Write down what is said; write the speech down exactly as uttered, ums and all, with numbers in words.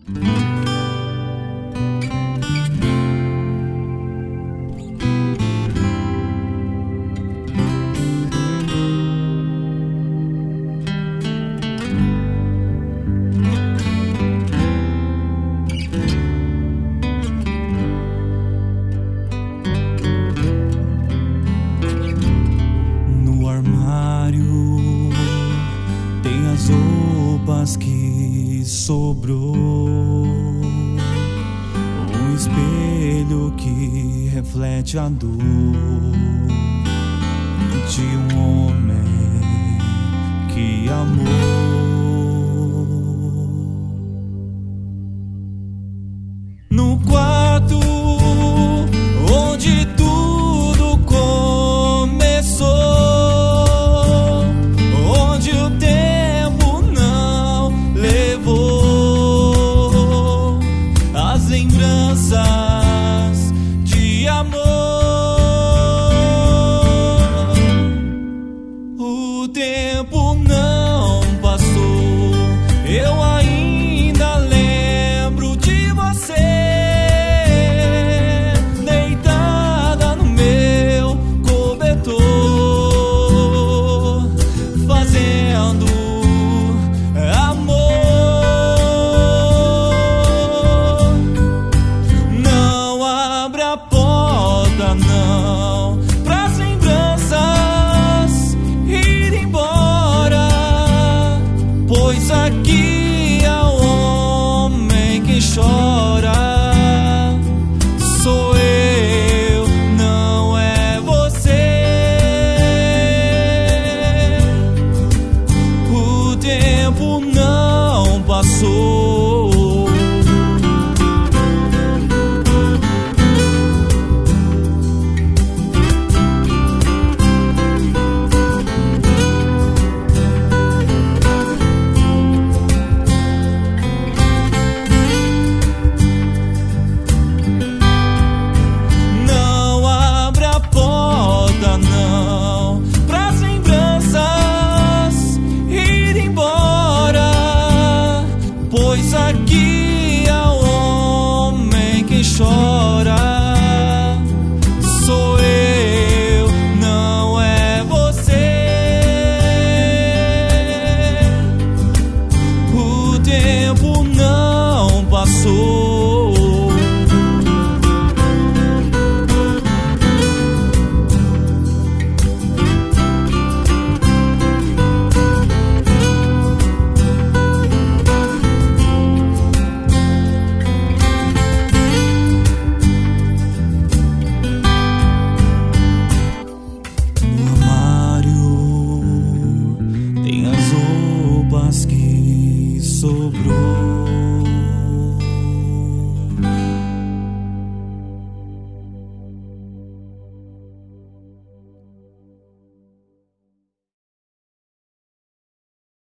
Que sobrou um espelho que reflete a dor de um homem que amou. No quarto onde tudo começou, onde o tempo não levou as lembranças de amor. O tempo não passou, eu ainda lembro de você, deitada no meu cobertor, fazendo amor. Não abra a porta, não, pras lembranças ir embora, pois aqui há um homem que chora. Sou eu, não é você. O tempo não passou. Não abra a porta, não, pras lembranças ir embora, pois aqui há um homem que chora. Sou eu, não é você. O tempo não passou. No armário tem as roupas que sobrou